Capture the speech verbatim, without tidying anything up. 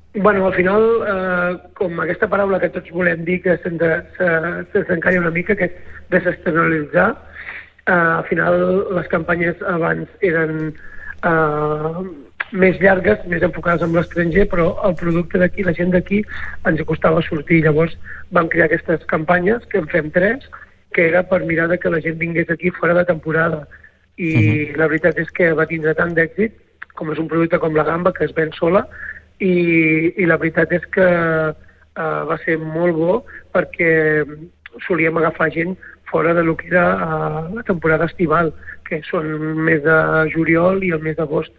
Bueno, al final, eh, com aquesta paraula que tots volem dir que se'ns se, se, s'encalla una mica, que és desestacionalitzar, eh, al final les campanyes abans eren eh, més llargues, més enfocades amb l'estranger, però el producte d'aquí, la gent d'aquí, ens costava sortir. Llavors vam crear aquestes campanyes, que en fem tres, que era per mirar de que la gent vingués aquí fora de temporada. I uh-huh. la veritat és que va tindre tant d'èxit, com és un producte com la gamba, que es ven sola, i, i la veritat és que uh, va ser molt bo perquè solíem agafar gent fora de lo que era uh, la temporada estival, que són el mes de juliol i el mes d'agost.